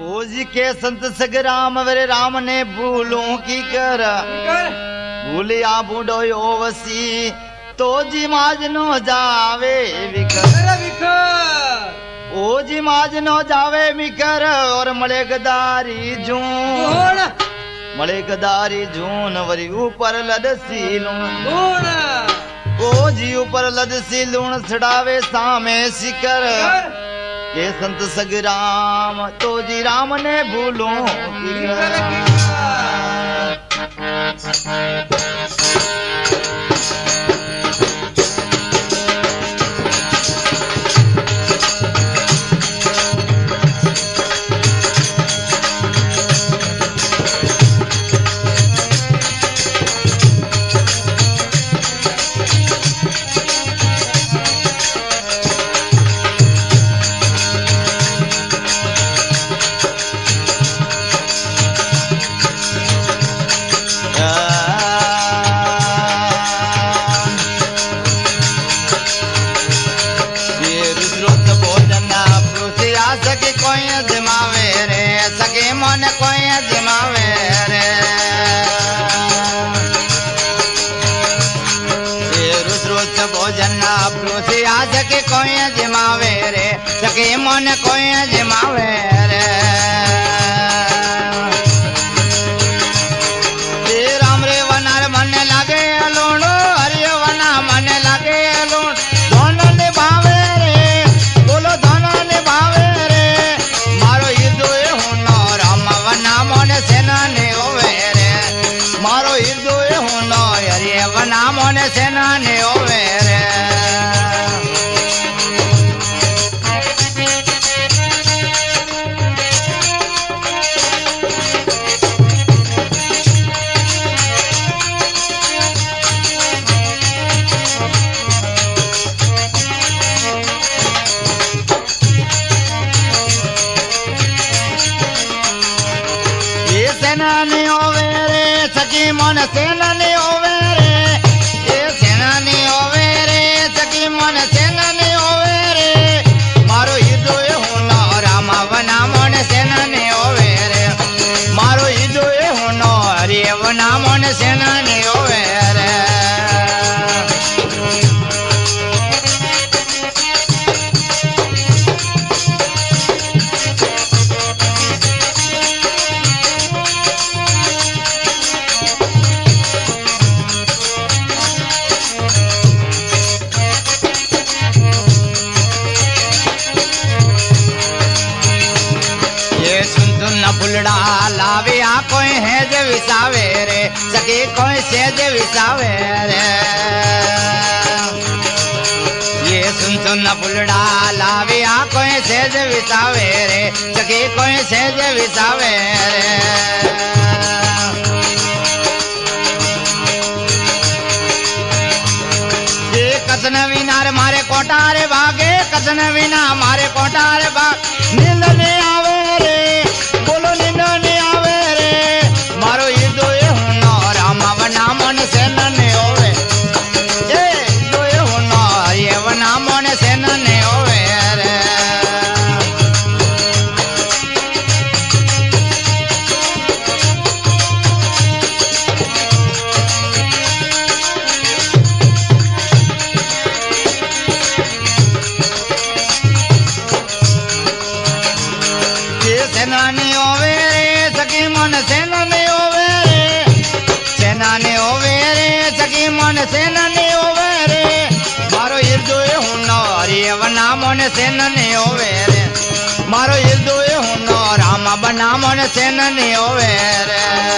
ओ जी के संत सगराम वे राम ने भूलों की कर भूलिया बूढ़ो वसी तो जी माज नो जावे विकर ओ जी माज नो जावे मिकर और मले गदारी जून मले गदारी जून वरी ऊपर लदसी लूण ओ जी ऊपर लदसी लूण छड़ावे सामे सिकर के संत सगराम तो जी राम ने भूलों की कर सके मन कोई जमावे रे राम रे वनार मन लागे लूण हरि वना मन लागे लूण दोनों निभावे रे बोलो दोनों निभावे रे मारो हृदय होनो राम वना मन सेना ने होवे रे मारो हृदय होनो हरि वना मन सेना ने होवे रे मन सेना ने होवे रे ये सेना ने होवे रे सखी मन सेना ने होवे रे मारो हृदय होनो राम वना मन सेना ने होवे रे मारो हृदय होनो हरि वना मन सेना ने होवे रे फुलड़ा लावे आ कोई है जे विसावे रे सके कोई से जे विसावे रे ये सुन फुलड़ा लावे आ कोई से जे विसावे रे सके कोई से जे विसावे रे ये कसन विनार मारे कोटारे भागे कसन विना मारे कोटारे भाग नींद नहीं आवे रे बोलो नींद नहीं आवे रे मारो हृदय होनो राम वना मन सेना ने होवे ए हृदय होनो ये वना मन सेना ने होवे रे सेना ने होवे रे सखी मन सेना ने होवे रे सेना ने होवे रे सखी मन सेना ने होवे रे मारो हृदय होनो हरि वना मन सेना ने होवे रे मारो हृदय होनो राम वना मन सेना ने होवे रे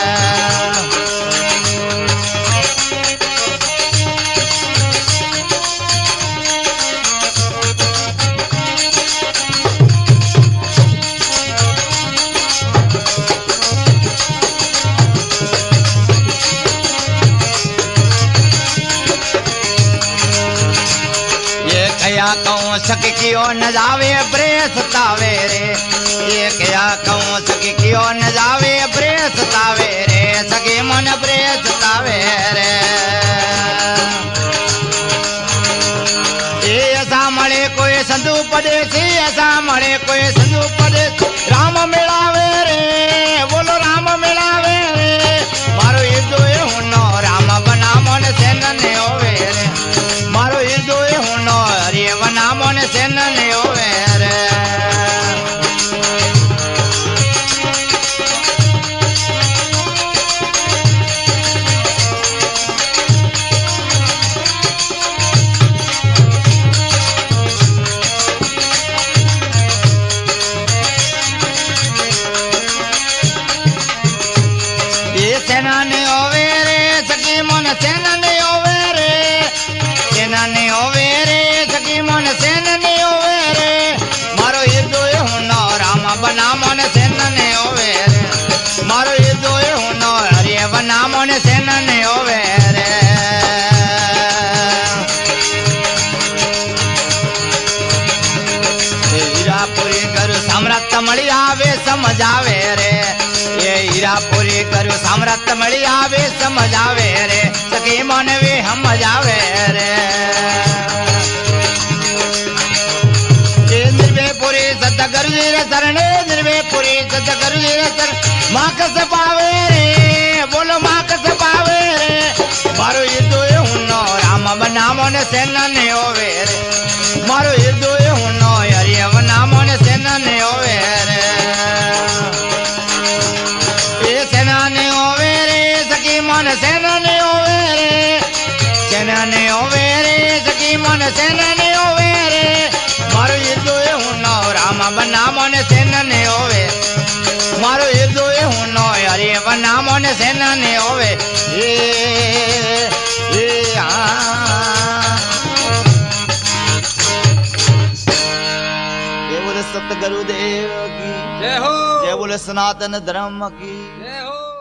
क्या कहूँ सक क्यों न जावे प्रेस तावे रे ये क्या कहूँ सक क्यों न जावे प्रेस तावे रे सके मन प्रेस तावे रे ये ऐसा मले कोई संधु पदेसी ऐसा मले कोई संधु पदेसी राम मिलावे मन सेना नहीं होवे रे सेना नहीं होवे रे सखी मन सेना नहीं होवे रे मारो हृदय हुनो राम बना मन सेना नहीं होवे रे मारो हृदय हुनो हरि बना मन सेना नहीं होवे रे हीरापुरी करू साम्राज्य मળી આવે समझ आवे रे ये हीरापुरी करू साम्राज्य मળી આવે समझ आवे रे सखी मन वे समझ आवे रे निर्वेपुरी सतगुरु जी रे शरणे निर्वेपुरी सतगुरु जी रे शरण मां कस पावे रे बोलो मां कस पावे रे मारो हृदय हुनो राम बनामो ने सेना ने होवे रे मारो हृदय हुनो हरि बनामो ने सेना ने होवे रे ए सेना ने होवे रे सखी मन सेना ने होवे रे सेना ने होवे रे सखी मन सेना ने होवे रे मारो हृदय हुनो राम बनामो ने सेना ने होवे मारो हृदय हुनो हरि बनामो ने सेना ने होवे ए सतगुरुदेव की जय हो जय बोले सनातन धर्म की जय हो।